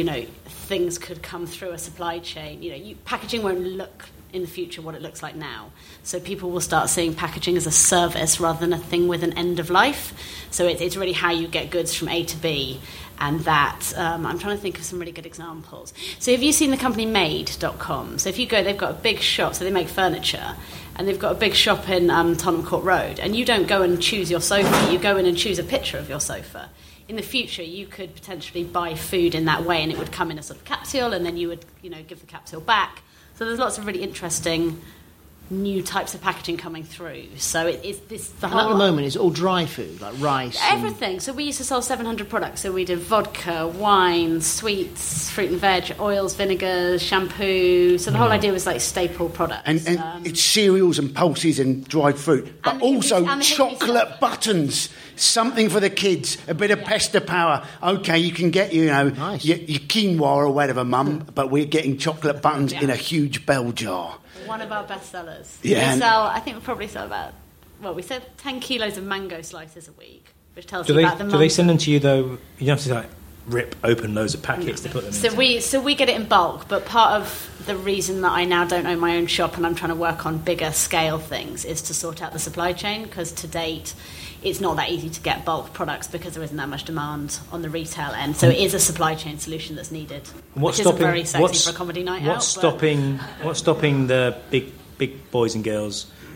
things could come through a supply chain. Packaging won't look in the future what it looks like now. So people will start seeing packaging as a service rather than a thing with an end of life. So it's really how you get goods from A to B. And that, I'm trying to think of some really good examples. So have you seen the company Made.com? So if you go, they've got a big shop, so they make furniture, and they've got a big shop in Tottenham Court Road, and you don't go and choose your sofa, you go in and choose a picture of your sofa. In the future, you could potentially buy food in that way, and it would come in a sort of capsule, and then you would, give the capsule back. So there's lots of really interesting new types of packaging coming through. So it's this. And at the moment, it's all dry food, like rice. Everything. So we used to sell 700 products. So we did vodka, wine, sweets, fruit and veg, oils, vinegars, shampoo. So the whole idea was like staple products. And it's cereals and pulses and dried fruit, but also chocolate buttons. Something for the kids, a bit of pesta power. Okay, you can get, nice. your quinoa or whatever, Mum, but we're getting chocolate buttons in a huge bell jar. One of our best sellers. Yeah. I think we probably sell we sell 10 kilos of mango slices a week, which tells you about the Do they send them to you, though? You don't have to, rip open loads of packets to put them in. So we get it in bulk, but part of the reason that I now don't own my own shop and I'm trying to work on bigger scale things is to sort out the supply chain, because to date it's not that easy to get bulk products because there isn't that much demand on the retail end. So it is a supply chain solution that's needed, which isn't very sexy for a comedy night out. What's stopping the big boys and girls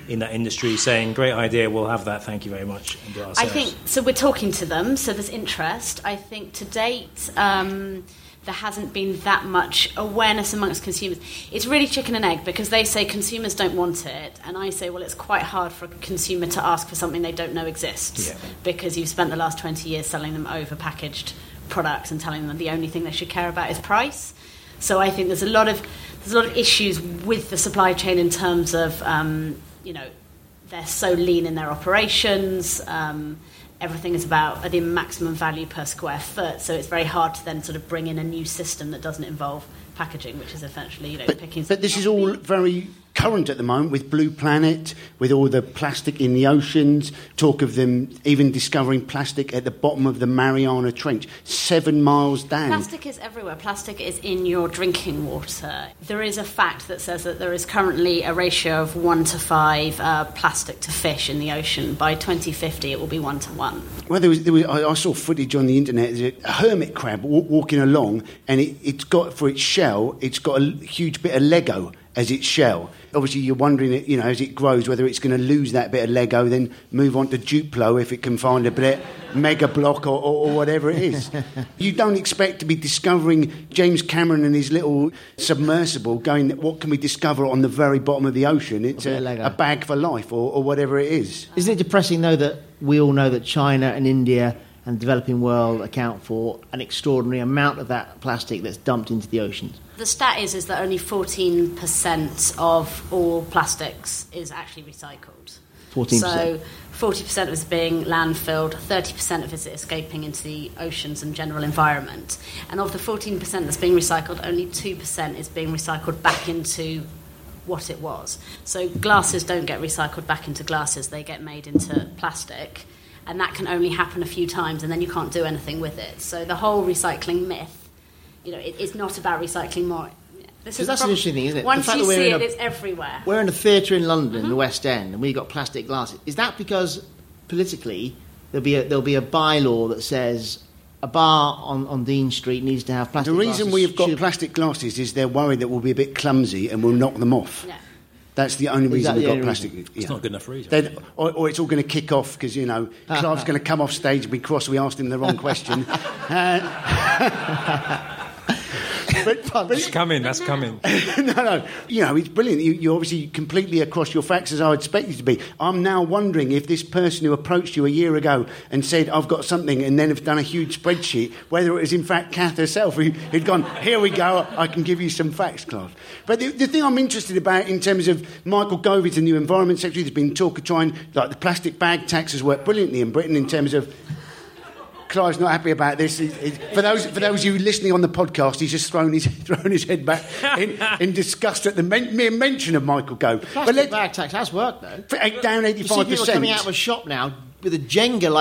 in that industry saying, great idea, we'll have that, thank you very much, and do it ourselves? I think, so we're talking to them, so there's interest. I think to date, there hasn't been that much awareness amongst consumers. It's really chicken and egg, because they say consumers don't want it, and I say, well, it's quite hard for a consumer to ask for something they don't know exists, because you've spent the last 20 years selling them over-packaged products and telling them the only thing they should care about is price. So I think there's a lot of issues with the supply chain in terms of, they're so lean in their operations. Everything is about the maximum value per square foot, so it's very hard to then sort of bring in a new system that doesn't involve packaging, which is essentially picking. But this is all very current at the moment with Blue Planet, with all the plastic in the oceans, talk of them even discovering plastic at the bottom of the Mariana Trench, 7 miles down. Plastic is everywhere. Plastic is in your drinking water. There is a fact that says that there is currently a ratio of 1 to 5 plastic to fish in the ocean. By 2050, it will be 1 to 1. Well, I saw footage on the internet. There's a hermit crab walking along, and it's got, for its shell, it's got a huge bit of Lego as its shell. Obviously, you're wondering, as it grows, whether it's going to lose that bit of Lego, then move on to Duplo if it can find a bit, Mega Block or whatever it is. You don't expect to be discovering James Cameron and his little submersible going, what can we discover on the very bottom of the ocean? It's a bag for life or whatever it is. Isn't it depressing, though, that we all know that China and India and the developing world account for an extraordinary amount of that plastic that's dumped into the oceans? The stat is that only 14% of all plastics is actually recycled. 14%. So 40% of it is being landfilled, 30% of it is escaping into the oceans and general environment. And of the 14% that's being recycled, only 2% is being recycled back into what it was. So glasses don't get recycled back into glasses, they get made into plastic. And that can only happen a few times, and then you can't do anything with it. So the whole recycling myth, it's not about recycling more. That's an interesting thing, isn't it? Once you see it, it's everywhere. We're in a theatre in London, the West End, and we've got plastic glasses. Is that because politically there'll be a bylaw that says a bar on Dean Street needs to have plastic glasses? The reason we've got plastic glasses is they're worried that we'll be a bit clumsy and we'll knock them off. Yeah. That's the only reason we've got plastic. It's not good enough reason. Or it's all going to kick off because, Clive's going to come off stage and be cross we asked him the wrong question. That's coming. No. It's brilliant. You're obviously completely across your facts as I would expect you to be. I'm now wondering if this person who approached you a year ago and said, I've got something, and then have done a huge spreadsheet, whether it was in fact Kath herself who'd gone, here we go, I can give you some facts, Clive. But the thing I'm interested about in terms of Michael Gove, the new Environment Secretary, there's been talk of trying, like the plastic bag tax has worked brilliantly in Britain in terms of... Clive's not happy about this. For those of you listening on the podcast, he's just thrown his head back in disgust at the mere mention of Michael Gove. Plastic bag tax has worked, though. Down 85%. You see people coming out of a shop now with a Jenga,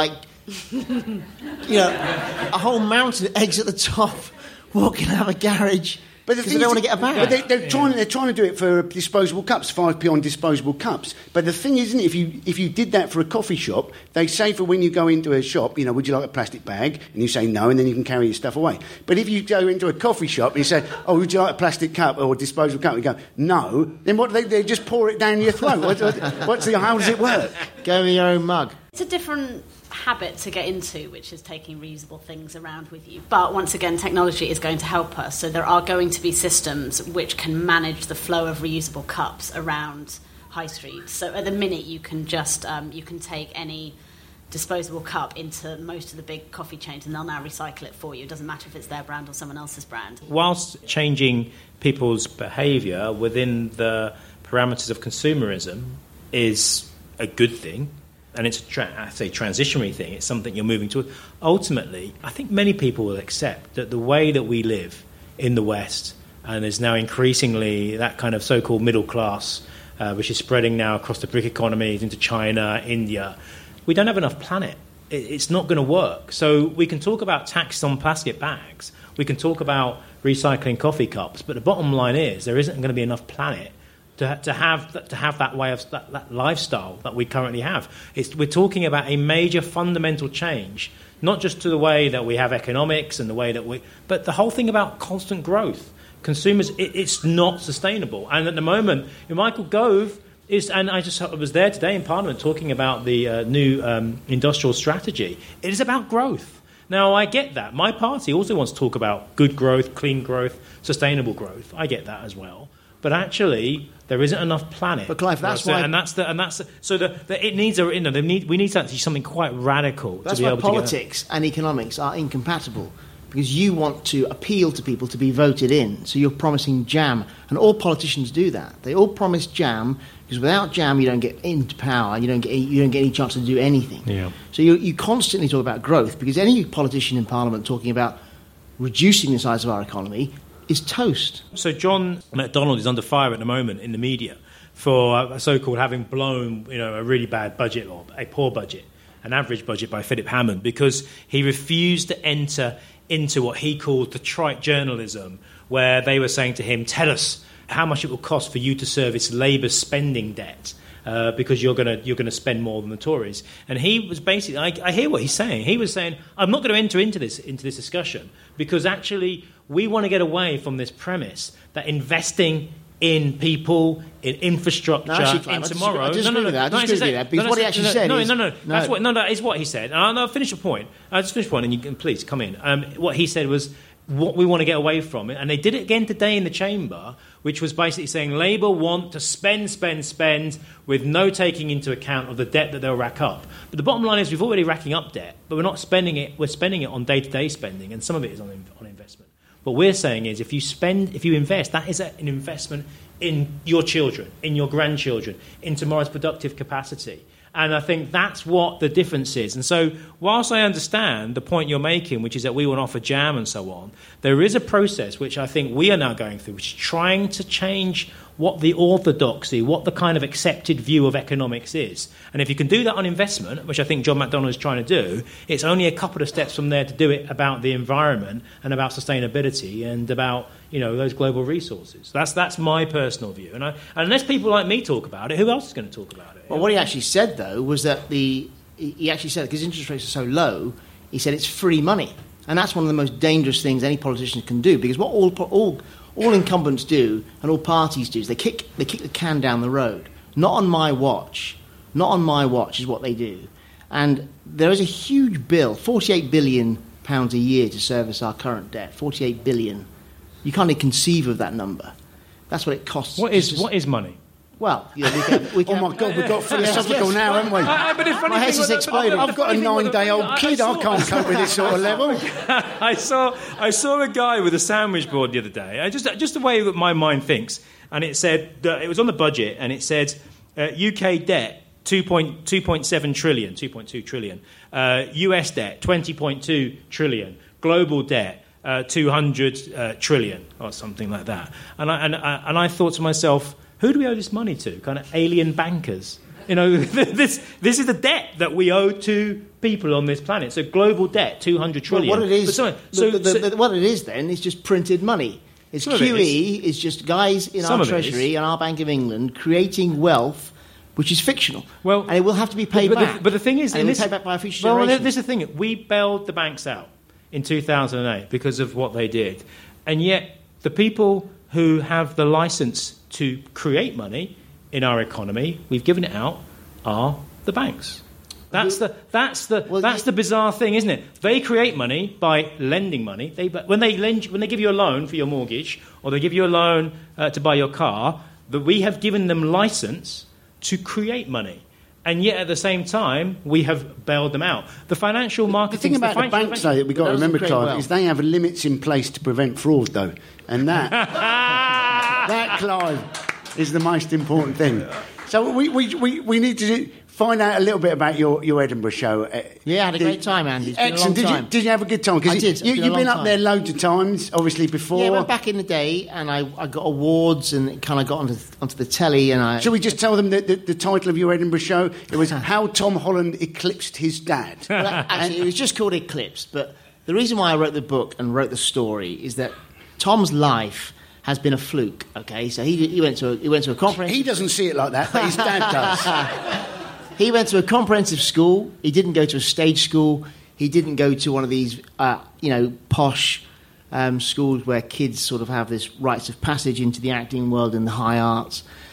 a whole mountain of eggs at the top, walking out of a garage. But they don't want to get a bag. But they're trying to do it for disposable cups, 5p on disposable cups. But the thing isn't, if you did that for a coffee shop, they say for when you go into a shop, would you like a plastic bag? And you say no, and then you can carry your stuff away. But if you go into a coffee shop and you say, oh, would you like a plastic cup or a disposable cup? And you go, no. Then what? They just pour it down your throat. How does it work? Go with your own mug. It's a different habit to get into, which is taking reusable things around with you. But once again, technology is going to help us. So there are going to be systems which can manage the flow of reusable cups around high streets. So at the minute, you can just you can take any disposable cup into most of the big coffee chains and they'll now recycle it for you. It doesn't matter if it's their brand or someone else's brand. Whilst changing people's behaviour within the parameters of consumerism is a good thing, and it's a transitionary thing, it's something you're moving toward. Ultimately, I think many people will accept that the way that we live in the West, and there's now increasingly that kind of so-called middle class, which is spreading now across the BRIC economies into China, India, we don't have enough planet. It's not going to work. So we can talk about taxes on plastic bags, we can talk about recycling coffee cups, but the bottom line is there isn't going to be enough planet to have that way of that lifestyle that we currently have. We're talking about a major fundamental change, not just to the way that we have economics and the way that but the whole thing about constant growth. Consumers, it's not sustainable. And at the moment, Michael Gove and I was there today in Parliament talking about the new industrial strategy. It is about growth. Now, I get that. My party also wants to talk about good growth, clean growth, sustainable growth. I get that as well. But actually, there isn't enough planet. But Clive, that's why, it needs we need actually something quite radical. That's to be why able politics and economics are incompatible, because you want to appeal to people to be voted in. So you're promising jam, and all politicians do that. They all promise jam, because without jam, you don't get into power. You don't get any chance to do anything. Yeah. So you constantly talk about growth, because any politician in Parliament talking about reducing the size of our economy is toast. So John McDonnell is under fire at the moment in the media for so-called having blown, a really bad budget, or a poor budget, an average budget by Philip Hammond, because he refused to enter into what he called the trite journalism, where they were saying to him, tell us how much it will cost for you to service Labour's spending debt, because you're going to spend more than the Tories. And he was basically, I hear what he's saying. He was saying, I'm not going to enter into this discussion, because actually we want to get away from this premise that investing in people, in infrastructure, in tomorrow. I disagree with that. Because what he actually said is... No. That is what he said. And I'll finish the point. I'll just finish the point, and you can please come in. What he said was what we want to get away from. And they did it again today in the Chamber, which was basically saying Labour want to spend with no taking into account of the debt that they'll rack up. But the bottom line is we've already racking up debt, but we're not spending it. We're spending it on day-to-day spending, and some of it is on investment. What we're saying is if you invest, that is an investment in your children, in your grandchildren, in tomorrow's productive capacity. And I think that's what the difference is. And so whilst I understand the point you're making, which is that we want to offer jam and so on, there is a process which I think we are now going through, which is trying to change what the orthodoxy, what the kind of accepted view of economics is. And if you can do that on investment, which I think John McDonnell is trying to do, it's only a couple of steps from there to do it about the environment and about sustainability and about those global resources. That's my personal view. And unless people like me talk about it, who else is going to talk about it? Well, what he actually said, though, was that he actually said, because interest rates are so low, he said it's free money. And that's one of the most dangerous things any politician can do, because what all incumbents do and all parties do is they kick the can down the road. Not on my watch. Not on my watch is what they do. And there is a huge bill, £48 billion a year to service our current debt. 48 billion. You can't even conceive of that number. That's what it costs. What is money? Well, we can oh my God, we've got philosophical now, haven't we? My head's just exploded. I've got a 9-day-old kid. I can't cope with this sort of level. I saw a guy with a sandwich board the other day. Just the way that my mind thinks, and it said it was on the budget, and it said UK debt 2.7 trillion, 2.2 trillion, US debt 20.2 trillion, global debt 200 trillion or something like that. And I thought to myself, who do we owe this money to? Kind of alien bankers. This is the debt that we owe to people on this planet. So global debt, 200 trillion. Well, what it is, what it is then is just printed money. It's QE is just guys in our Treasury and our Bank of England creating wealth, which is fictional. Well, and it will have to be paid back. But the thing is, and it will be paid back by future generations. Well, this is the thing. We bailed the banks out in 2008 because of what they did, and yet the people who have the license to create money in our economy, we've given it out, are the banks. That's the bizarre thing, isn't it? They create money by lending money. When they give you a loan for your mortgage, or they give you a loan to buy your car, we have given them license to create money. And yet, at the same time, we have bailed them out. The financial market. The thing about the banks, though, that we've got to remember, Clive, is they have limits in place to prevent fraud, though. And that, Clive, is the most important thing. So we need to find out a little bit about your Edinburgh show. Yeah, I had a great time, Andy. It's been excellent. A long time. Did you have a good time? I did. You've been up there loads of times, obviously, before. Yeah, I went back in the day, and I got awards, and it kind of got onto the telly. And Shall we just tell them the title of your Edinburgh show? It was How Tom Holland Eclipsed His Dad. Well, actually, it was just called Eclipse. But the reason why I wrote the book and wrote the story is that Tom's life has been a fluke. Okay, so he went to a conference. He doesn't see it like that, but his dad does. He went to a comprehensive school. He didn't go to a stage school. He didn't go to one of these, posh schools where kids sort of have this rites of passage into the acting world and the high arts.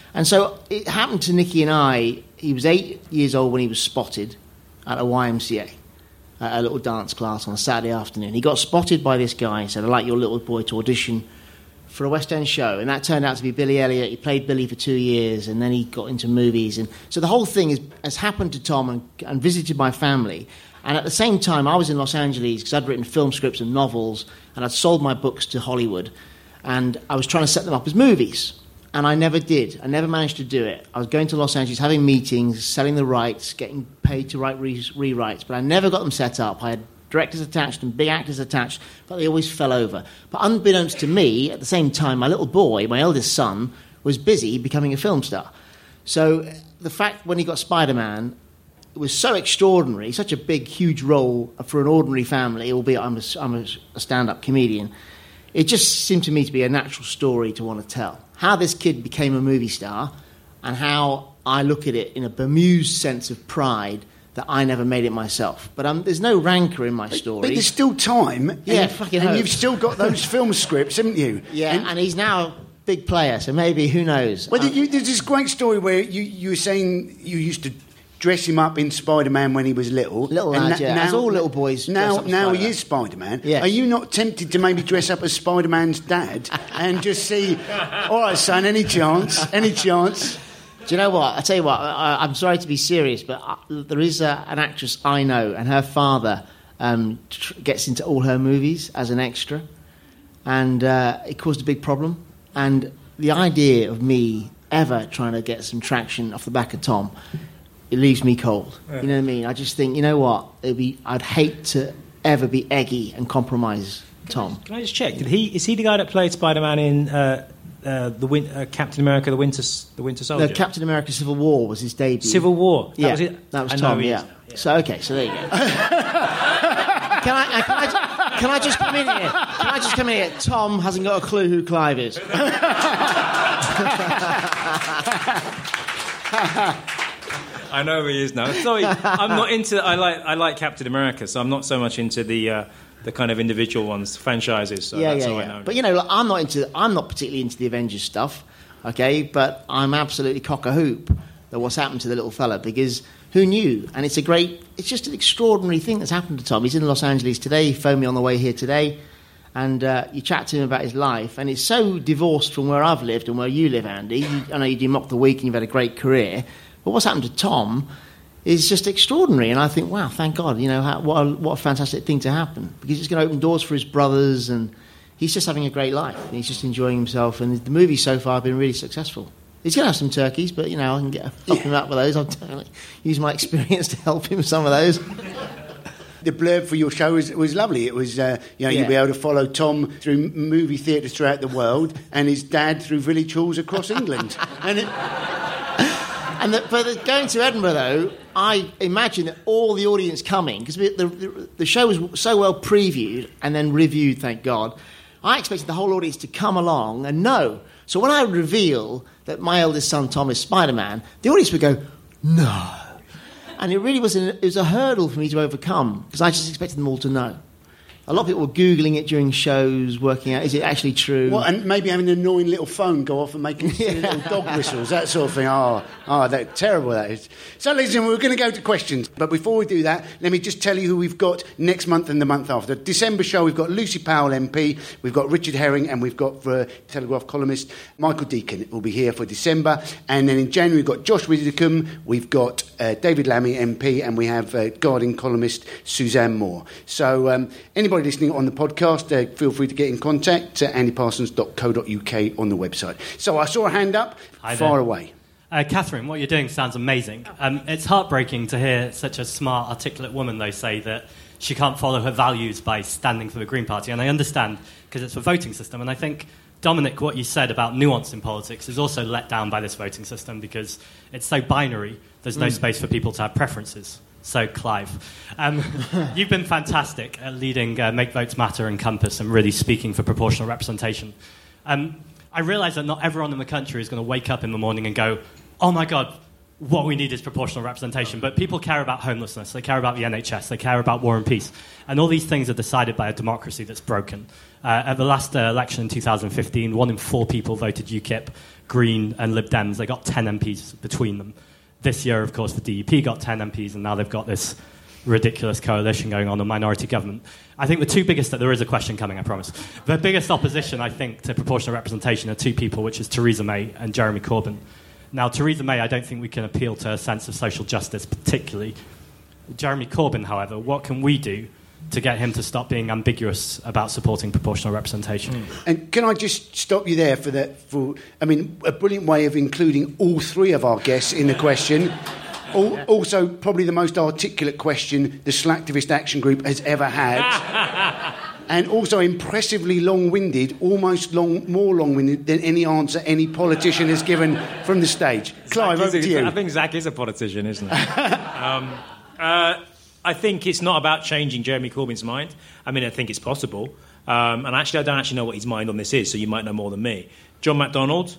And so it happened to Nicky and I. He was 8 years old when he was spotted at a YMCA, at a little dance class on a Saturday afternoon. He got spotted by this guy and said, I'd like your little boy to audition for a West End show. And that turned out to be Billy Elliot. He played Billy for 2 years, and then he got into movies. And so the whole thing has happened to Tom and visited my family. And at the same time, I was in Los Angeles because I'd written film scripts and novels, and I'd sold my books to Hollywood. And I was trying to set them up as movies. And I never did. I never managed to do it. I was going to Los Angeles, having meetings, selling the rights, getting paid to write rewrites, but I never got them set up. I had directors attached and big actors attached, but they always fell over. But unbeknownst to me, at the same time, my little boy, my eldest son, was busy becoming a film star. So the fact when he got Spider-Man, it was so extraordinary, such a big, huge role for an ordinary family, albeit I'm a stand-up comedian. It just seemed to me to be a natural story to want to tell. How this kid became a movie star, and how I look at it in a bemused sense of pride that I never made it myself. But there's no rancour in my story. But there's still time. Yeah, fucking hope. And you've still got those film scripts, haven't you? Yeah, and he's now a big player, so maybe, who knows? Well, there's this great story where you were saying you used to dress him up in Spider-Man when he was little. Little lad, yeah. As all little boys Now Spider-Man. he is Spider-Man. Yeah. Are you not tempted to maybe dress up as Spider-Man's dad and just see, all right, son, any chance? Any chance? Do you know what? I tell you what, I'm sorry to be serious, but there is an actress I know, and her father gets into all her movies as an extra, and it caused a big problem. And the idea of me ever trying to get some traction off the back of Tom, it leaves me cold. Yeah. You know what I mean? I just think, you know what? I'd hate to ever be eggy and compromise Tom. Can I just check? Is he the guy that played Spider-Man in Captain America: The Winter Soldier? No, Captain America: Civil War was his debut. Civil War. That was it. That was Tom. Yeah. So okay. So there you go. Can I just come in here? Can I just come in here? Tom hasn't got a clue who Clive is. I know who he is now. Sorry, I'm not into. I like Captain America, so I'm not so much into the kind of individual ones, franchises. So that's all I know. But I'm not particularly into the Avengers stuff. Okay, but I'm absolutely cock a hoop that what's happened to the little fella, because who knew? And it's just an extraordinary thing that's happened to Tom. He's in Los Angeles today. He phoned me on the way here today, and you chat to him about his life, and it's so divorced from where I've lived and where you live, Andy. I know you do Mock the Week and you've had a great career. But what's happened to Tom is just extraordinary, and I think, wow, thank God, what a fantastic thing to happen, because it's going to open doors for his brothers, and he's just having a great life, and he's just enjoying himself, and the movies so far have been really successful. He's going to have some turkeys, but, I can help him out with those. I'll definitely use my experience to help him with some of those. The blurb for your show was lovely. It was, you'll be able to follow Tom through movie theatres throughout the world, and his dad through village halls across England. But going to Edinburgh, though, I imagine that all the audience coming, because the show was so well previewed and then reviewed, thank God, I expected the whole audience to come along and know. So when I reveal that my eldest son, Tom, is Spider-Man, the audience would go, no. And it really was a hurdle for me to overcome, because I just expected them all to know. A lot of people were Googling it during shows, working out, is it actually true? Well, and maybe having an annoying little phone go off and making little dog whistles, that sort of thing. That's terrible, that is. So, ladies and gentlemen, we're going to go to questions. But before we do that, let me just tell you who we've got next month and the month after. The December show, we've got Lucy Powell MP, we've got Richard Herring, and we've got Telegraph columnist Michael Deacon will be here for December. And then in January, we've got Josh Widdicombe, we've got David Lammy MP, and we have Guardian columnist Suzanne Moore. So, anybody listening on the podcast, feel free to get in contact at andyparsons.co.uk on the website. So I saw a hand up. Hi far there. Away. Catherine, what you're doing sounds amazing. It's heartbreaking to hear such a smart, articulate woman, though, say that she can't follow her values by standing for the Green Party. And I understand, because it's a voting system. And I think, Dominic, what you said about nuance in politics is also let down by this voting system, because it's so binary, there's no space for people to have preferences. So, Clive, you've been fantastic at leading Make Votes Matter and Compass and really speaking for proportional representation. I realise that not everyone in the country is going to wake up in the morning and go, oh my God, what we need is proportional representation. But people care about homelessness, they care about the NHS, they care about war and peace. And all these things are decided by a democracy that's broken. At the last election in 2015, 1 in 4 people voted UKIP, Green and Lib Dems. They got 10 MPs between them. This year, of course, the DUP got 10 MPs, and now they've got this ridiculous coalition going on, a minority government. I think the two biggest, there is a question coming, I promise. The biggest opposition, I think, to proportional representation are 2 people, which is Theresa May and Jeremy Corbyn. Now, Theresa May, I don't think we can appeal to a sense of social justice particularly. Jeremy Corbyn, however, what can we do to get him to stop being ambiguous about supporting proportional representation? And can I just stop you there a brilliant way of including all 3 of our guests in the question. Also, probably the most articulate question the Slacktivist Action Group has ever had. And also impressively long-winded, more long-winded than any answer any politician has given from the stage. Clive, over to you. I think Zach is a politician, isn't he? I think it's not about changing Jeremy Corbyn's mind. I mean, I think it's possible. And actually, I don't actually know what his mind on this is, so you might know more than me. John McDonnell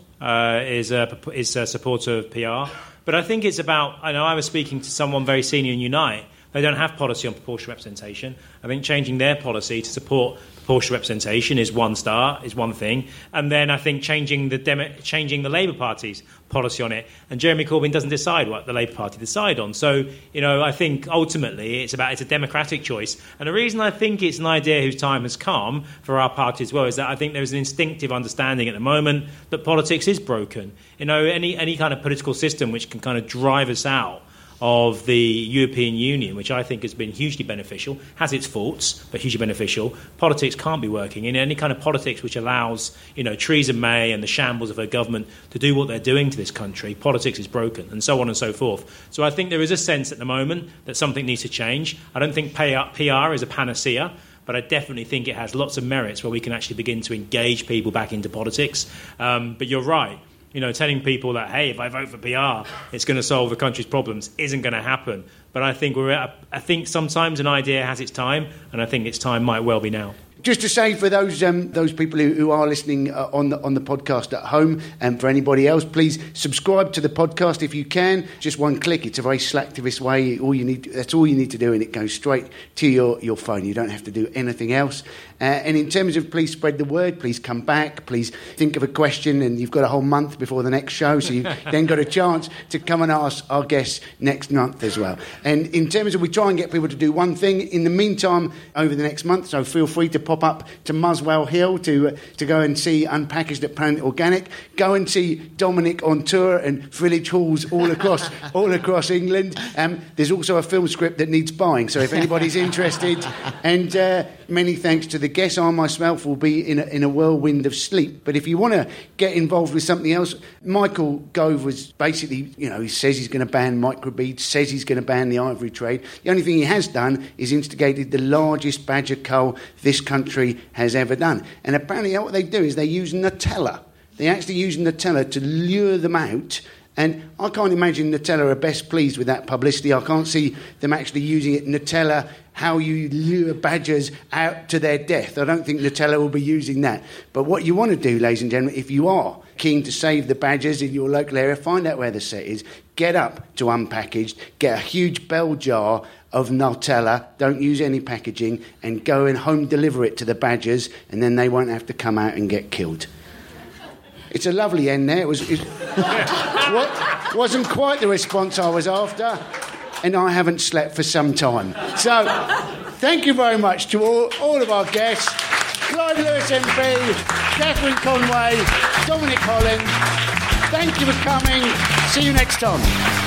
is a supporter of PR. But I think it's about, I was speaking to someone very senior in Unite. They don't have policy on proportional representation. I think changing their policy to support proportional representation is one thing. And then I think changing the Labour Party's policy on it. And Jeremy Corbyn doesn't decide what the Labour Party decide on. So, I think ultimately it's a democratic choice. And the reason I think it's an idea whose time has come for our party as well is that I think there's an instinctive understanding at the moment that politics is broken. Any kind of political system which can kind of drive us out of the European Union, which I think has been hugely beneficial, has its faults, but hugely beneficial. Politics can't be working. In any kind of politics which allows, Theresa May and the shambles of her government to do what they're doing to this country, politics is broken, and so on and so forth. So I think there is a sense at the moment that something needs to change. I don't think PR is a panacea, but I definitely think it has lots of merits where we can actually begin to engage people back into politics. But you're right. Telling people that, hey, if I vote for PR, it's going to solve the country's problems isn't going to happen. But I think sometimes an idea has its time, and I think its time might well be now. Just to say for those people who are listening on the podcast at home, and for anybody else, please subscribe to the podcast if you can. Just one click. It's a very Slacktivist way. That's all you need to do, and it goes straight to your phone. You don't have to do anything else. And in terms of please spread the word, please come back, please think of a question, and you've got a whole month before the next show, so you've then got a chance to come and ask our guests next month as well. And in terms of, we try and get people to do one thing in the meantime over the next month, so feel free to pop up to Muswell Hill to go and see Unpackaged at Planet Organic. Go and see Dominic on tour and village halls all across England. There's also a film script that needs buying, so if anybody's interested. And many thanks to the guests. I myself will be in a whirlwind of sleep. But if you want to get involved with something else, Michael Gove was basically, he says he's going to ban microbeads, says he's going to ban the ivory trade. The only thing he has done is instigated the largest badger cull this country has ever done. And apparently what they do is they use Nutella. They actually use Nutella to lure them out. And I can't imagine Nutella are best pleased with that publicity. I can't see them actually using it. Nutella, how you lure badgers out to their death. I don't think Nutella will be using that. But what you want to do, ladies and gentlemen, if you are keen to save the badgers in your local area, find out where the set is, get up to Unpackaged, get a huge bell jar of Nutella, don't use any packaging, and go and home deliver it to the badgers, and then they won't have to come out and get killed. It's a lovely end there. It wasn't quite the response I was after, and I haven't slept for some time. So, thank you very much to all of our guests. Clive Lewis MP, Catherine Conway, Dominic Holland. Thank you for coming. See you next time.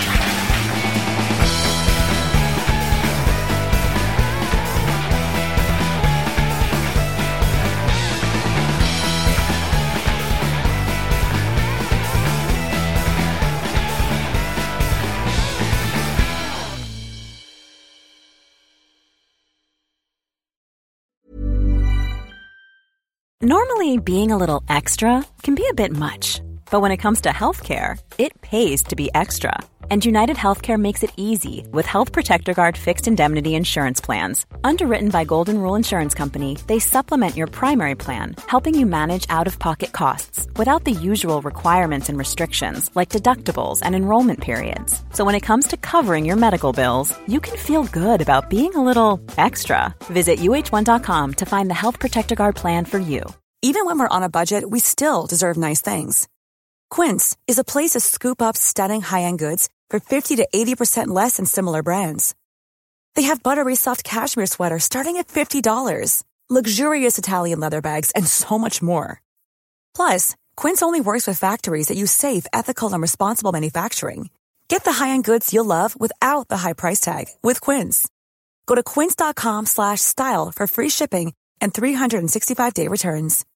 Normally, being a little extra can be a bit much, But when it comes to healthcare, it pays to be extra. And United Healthcare makes it easy with Health Protector Guard fixed indemnity insurance plans. Underwritten by Golden Rule Insurance Company, they supplement your primary plan, helping you manage out-of-pocket costs without the usual requirements and restrictions like deductibles and enrollment periods. So when it comes to covering your medical bills, you can feel good about being a little extra. Visit UH1.com to find the Health Protector Guard plan for you. Even when we're on a budget, we still deserve nice things. Quince is a place to scoop up stunning high-end goods for 50 to 80% less than similar brands. They have buttery soft cashmere sweaters starting at $50, luxurious Italian leather bags, and so much more. Plus, Quince only works with factories that use safe, ethical, and responsible manufacturing. Get the high-end goods you'll love without the high price tag with Quince. Go to quince.com/style for free shipping and 365-day returns.